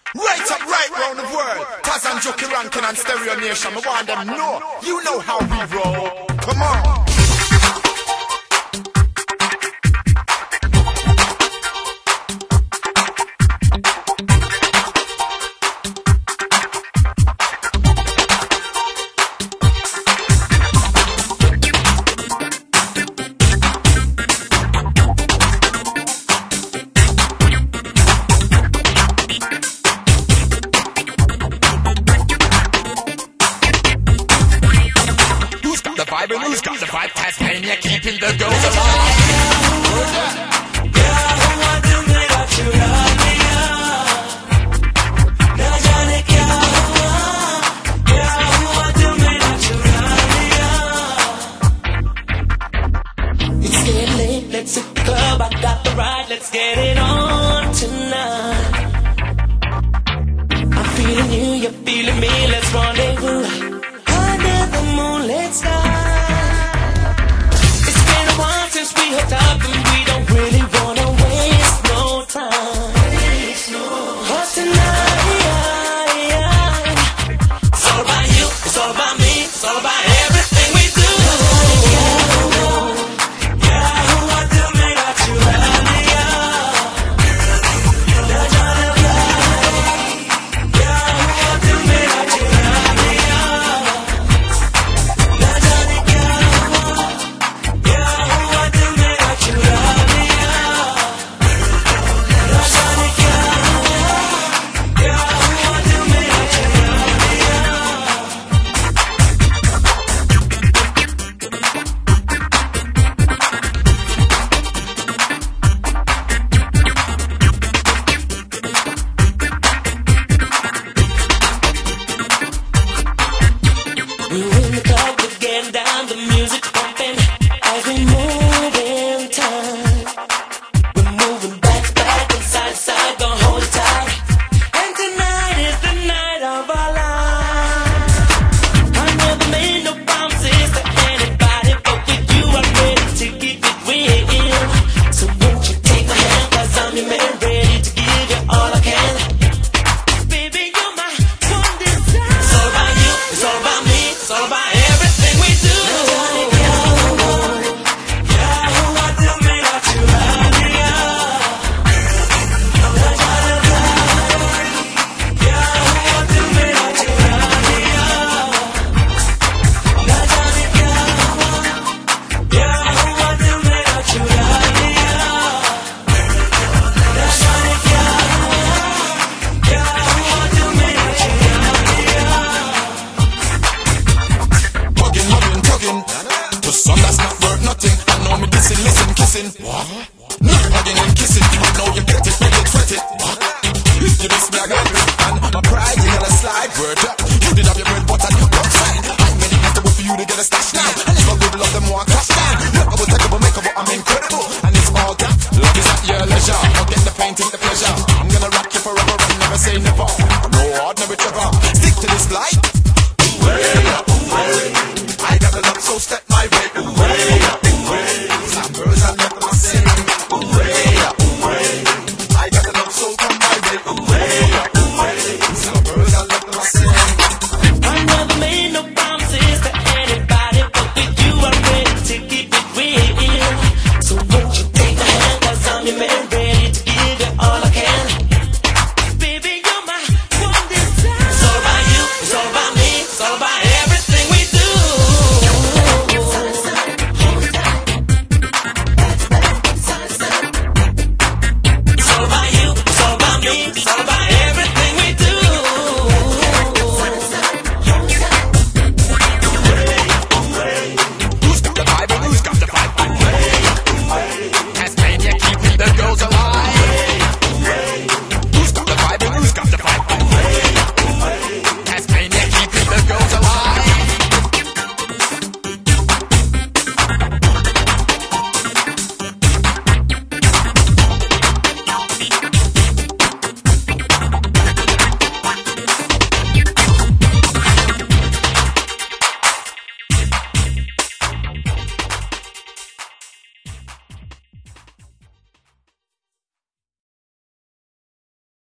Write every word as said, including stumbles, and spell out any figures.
Right up, right round the world. Taz and Jokey Rankin and Stereo Nation. I want them know. You know how we roll. Come on. Who's got the vibe? Tasmania keeping the girls alive. It's getting late, let's hit the club. I got the ride, let's get it on tonight. I'm feeling you, you're feeling me. Let's rendezvous under the moonlit sky. Since we hooked up and we don't really wanna waste no time. But tonight, it's all about you, it's all about me, it's all about everything we do. Yeah, who I do me that you earlier. Yeah, who I do me that you earlier. We're in the club, we're getting down, the music's pumping as we move in time. We're moving back to back and side to side, gonna hold it tight. And tonight is the night of our lives. I never made no promises to anybody, but with you I'm ready to keep it real. So won't you take my hand, 'cause I'm your man, ready to give you all I can. Baby, you're my one desire. It's all about you, it's all about me. It's all about everything we do. Yeah, who I do me that you earlier. Yeah, who I do me that you earlier. Yeah, who I do me that you earlier. Yeah, who I do me that you Hugging, hugging, tugging. To some that's not worth nothing. I know me dissing, listen, kissing. What? Not hugging and kissing. I know you get it.